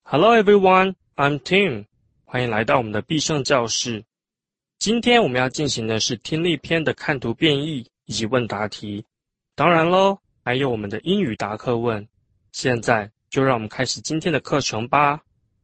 Hello everyone, I'm Tim. 欢迎来到我们的必胜教室。今天我们要进行的是听力篇的看图变译以及问答题。当然咯，还有我们的英语答课问。现在就让我们开始今天的课程吧。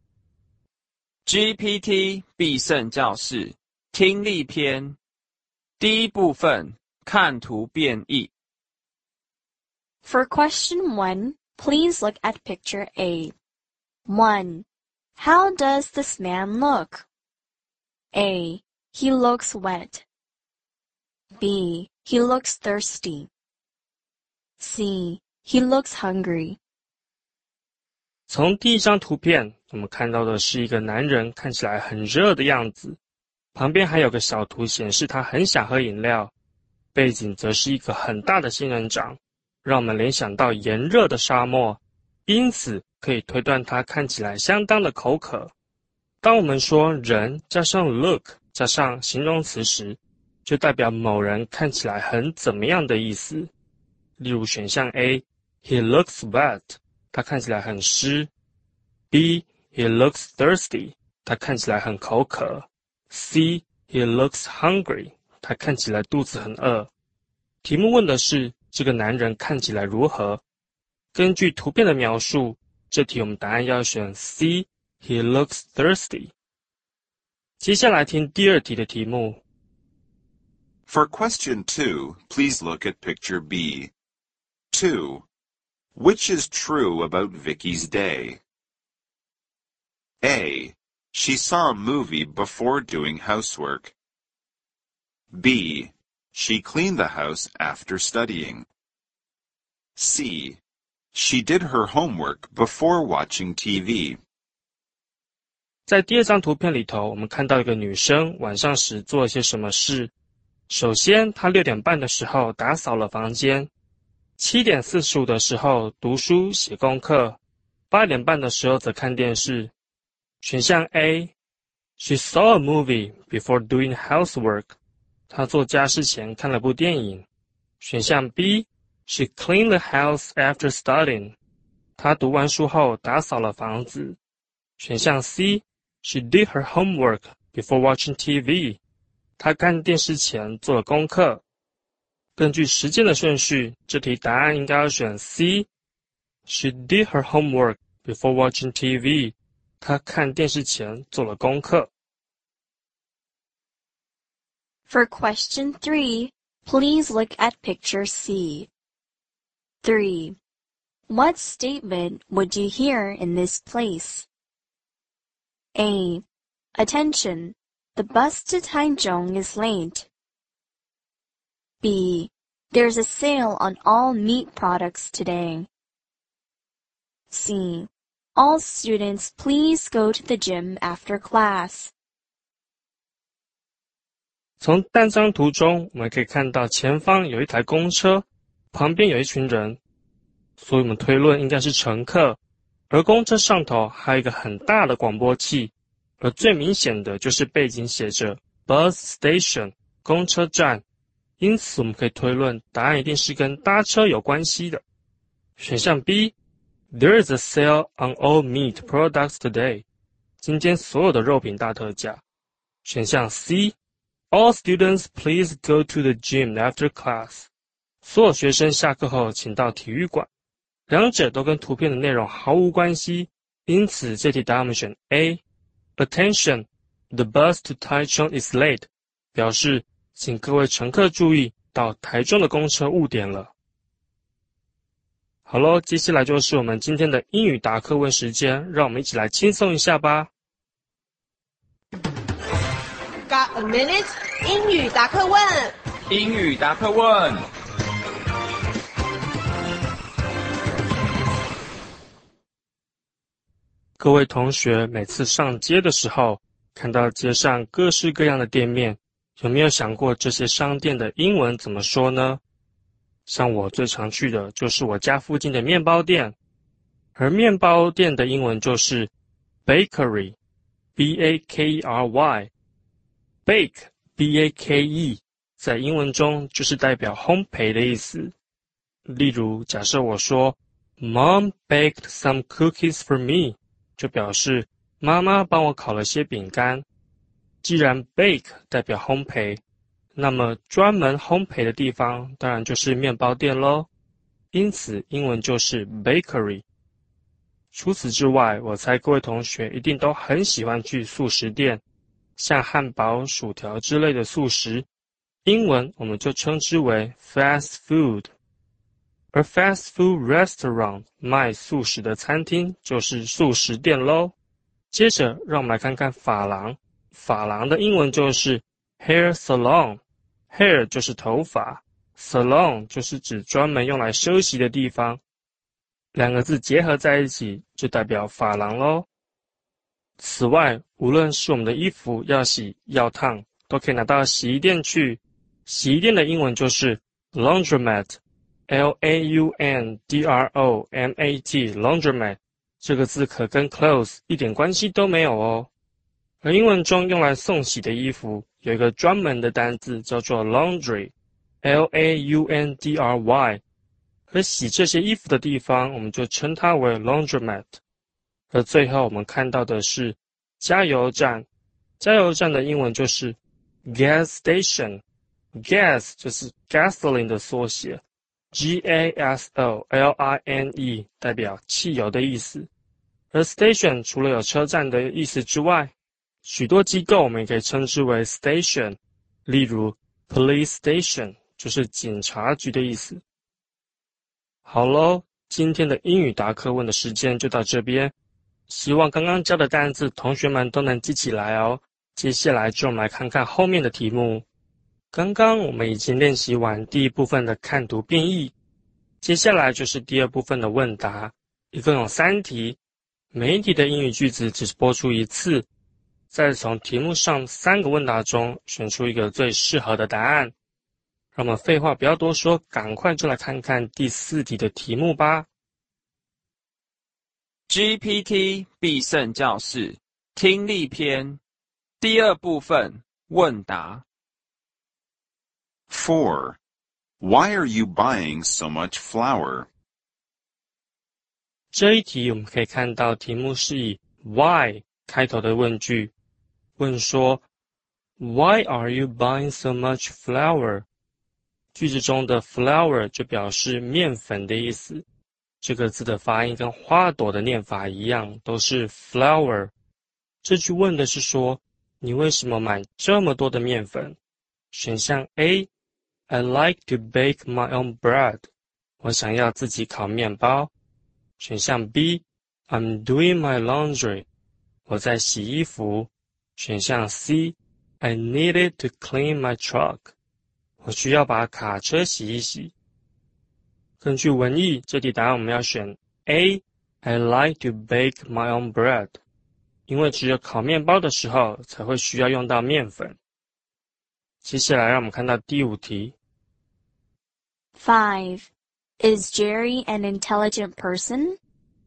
GPT 必胜教室听力篇第一部分看图变译。 For question 1, please look at picture A. 1. How does this man look? A. He looks wet. B. He looks thirsty. C. He looks hungry. 从第一张图片，我们看到的是一个男人看起来很热的样子，旁边还有个小图显示他很想喝饮料，背景则是一个很大的仙人掌，让我们联想到炎热的沙漠，因此可以推断他看起来相当的口渴。当我们说人加上 look 加上形容词时，就代表某人看起来很怎么样的意思。例如选项 A, He looks wet, 他看起来很湿。B, He looks thirsty, 他看起来很口渴。C, He looks hungry, 他看起来肚子很饿。题目问的是这个男人看起来如何？根据图片的描述，这题我们答案要选 C, He looks thirsty. 接下来听第二题的题目。 For question 2, please look at picture B. 2. Which is true about Vicky's day? A. She saw a movie before doing housework. B. She cleaned the house after studying. C. She did her homework before watching TV. 在第二张图片里头，我们看到一个女生晚上时做了些什么事。首先，她6点半的时候打扫了房间，7点45的时候读书写功课，8点半的时候则看电视。选项 A, She saw a movie before doing housework. 她做家事前看了部电影。选项 B, She cleaned the house after studying. 她读完书后打扫了房子。选项 C, She did her homework before watching TV. 她看电视前做了功课。根据时间的顺序，这题答案应该要选 C. She did her homework before watching TV. 她看电视前做了功课。 For question 3, please look at picture C. 3. What statement would you hear in this place? A. Attention! The bus to Taichung is late. B. There's a sale on all meat products today. C. All students please go to the gym after class. 从单张图中，我们可以看到前方有一台公车，旁边有一群人，所以我们推论应该是乘客。而公车上头还有一个很大的广播器，而最明显的就是背景写着 bus station 公车站，因此我们可以推论答案一定是跟搭车有关系的。选项 B, There is a sale on all meat products today. 今天所有的肉品大特价。选项 C, All students please go to the gym after class. 所有学生下课后请到体育馆。两者都跟图片的内容毫无关系，因此这题答案我们选 A. Attention, the bus to Taichung is late. 表示请各位乘客注意，到台中的公车误点了。好咯，接下来就是我们今天的英语答课问时间，让我们一起来轻松一下吧。 Got a minute？ 英语答课问。 英语答课问。 各位同学，每次上街的时候，看到街上各式各样的店面，有没有想过这些商店的英文怎么说呢？像我最常去的就是我家附近的面包店，而面包店的英文就是 bakery, B-A-K-E-R-Y. Bake, B-A-K-E, 在英文中就是代表烘焙的意思。例如，假设我说 Mom baked some cookies for me. 就表示妈妈帮我烤了些饼干。既然 bake 代表烘焙，那么专门烘焙的地方当然就是面包店咯，因此英文就是 bakery。除此之外，我猜各位同学一定都很喜欢去速食店，像汉堡、薯条之类的速食，英文我们就称之为 fast food。而 fast food restaurant 卖速食的餐厅就是速食店咯。接着让我们来看看发廊，发廊的英文就是 hair salon。hair 就是头发， salon 就是指专门用来休息的地方，两个字结合在一起就代表发廊咯。此外，无论是我们的衣服要洗要烫，都可以拿到洗衣店去。洗衣店的英文就是 laundromat。Laundromat laundromat 这个字可跟 clothes 一点关系都没有哦。而英文中用来送洗的衣服有一个专门的单字叫做 laundry。Laundry。而洗这些衣服的地方我们就称它为 laundromat。而最后我们看到的是加油站，加油站的英文就是 gas station。gas 就是 gasoline 的缩写， Gasoline 代表汽油的意思。而 station 除了有车站的意思之外，许多机构我们也可以称之为 station， 例如 police station 就是警察局的意思。好咯，今天的英语答课问的时间就到这边，希望刚刚教的单字同学们都能记起来哦。接下来就我们来看看后面的题目。刚刚我们已经练习完第一部分的看读变译，接下来就是第二部分的问答，一共有3题，每一题的英语句子只播出1次，再从题目上3个问答中选出一个最适合的答案。让我们废话不要多说，赶快就来看看第4题的题目吧。 GPT 必胜教室听力篇第2部分问答。 4. Why are you buying so much flour? 这一题我们可以看到题目是以 why 开头的问句，问说 Why are you buying so much flour? 句子中的 flour 就表示面粉的意思，这个字的发音跟花朵的念法一样，都是 flour。 这句问的是说你为什么买这么多的面粉？选项 A I like to bake my own bread. 我想要自己烤面包。选项 B I'm doing my laundry. 我在洗衣服。选项 C I needed to clean my truck. 我需要把卡车洗一洗。根据文意，这题答案我们要选 A I like to bake my own bread. 因为只有烤面包的时候才会需要用到面粉。接下来让我们看到第5题。 5. Is Jerry an intelligent person?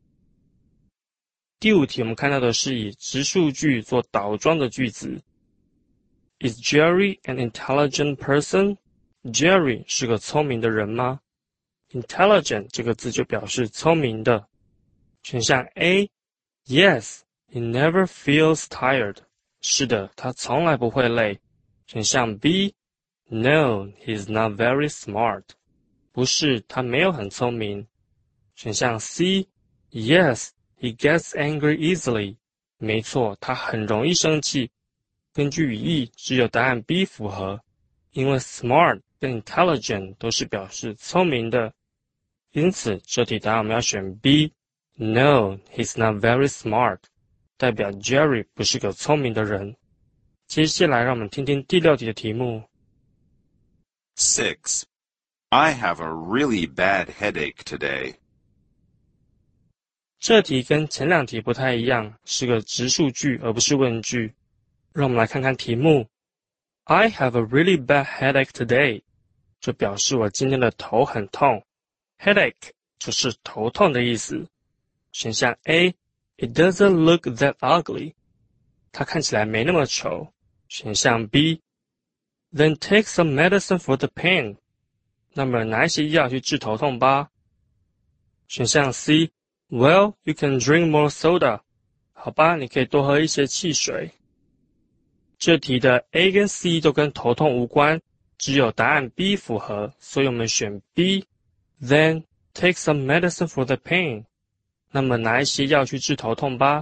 第5题我们看到的是以直述句做倒装的句子。Is Jerry an intelligent person? Jerry 是个聪明的人吗？ Intelligent 这个字就表示聪明的。选项 A Yes, he never feels tired. 是的，他从来不会累。选项 B No, he's not very smart. 不是，他没有很聪明。选项 C Yes, he gets angry easily. 没错，他很容易生气。根据语义，只有答案 B 符合，因为 smart 跟 intelligent 都是表示聪明的，因此这题答案我们要选 B No, he's not very smart. 代表 Jerry 不是个聪明的人。接下来让我们听听第6题的题目。 6. I have a really bad headache today. 这题跟前2题不太一样，是个直述句而不是问句。让我们来看看题目。I have a really bad headache today. 就表示我今天的头很痛。Headache 就是头痛的意思。选项 A It doesn't look that ugly. 它看起来没那么丑。选项 B Then take some medicine for the pain. 那么拿一些药去治头痛吧。选项 C Well, you can drink more soda. 好吧，你可以多喝一些汽水。这题的 A 跟 C 都跟头痛无关，只有答案 B 符合，所以我们选 B。Then take some medicine for the pain. 那么拿一些药去治头痛吧。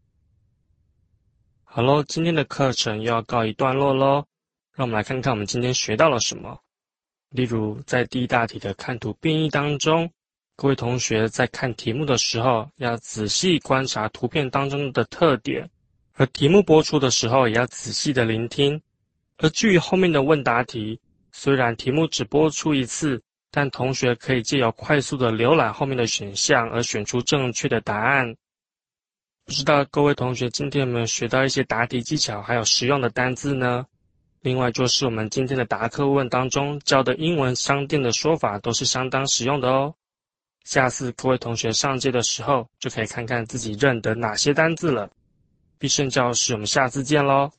好咯，今天的课程又要告一段落咯。让我们来看看我们今天学到了什么。例如，在第一大题的看图变异当中，各位同学在看题目的时候，要仔细观察图片当中的特点，而题目播出的时候也要仔细的聆听。而至于后面的问答题，虽然题目只播出一次，但同学可以借由快速的浏览后面的选项而选出正确的答案。不知道各位同学今天有没有学到一些答题技巧还有实用的单字呢？另外就是我们今天的答课问当中教的英文商店的说法都是相当实用的哦。下次各位同学上街的时候就可以看看自己认得哪些单字了。必胜教室，我们下次见咯。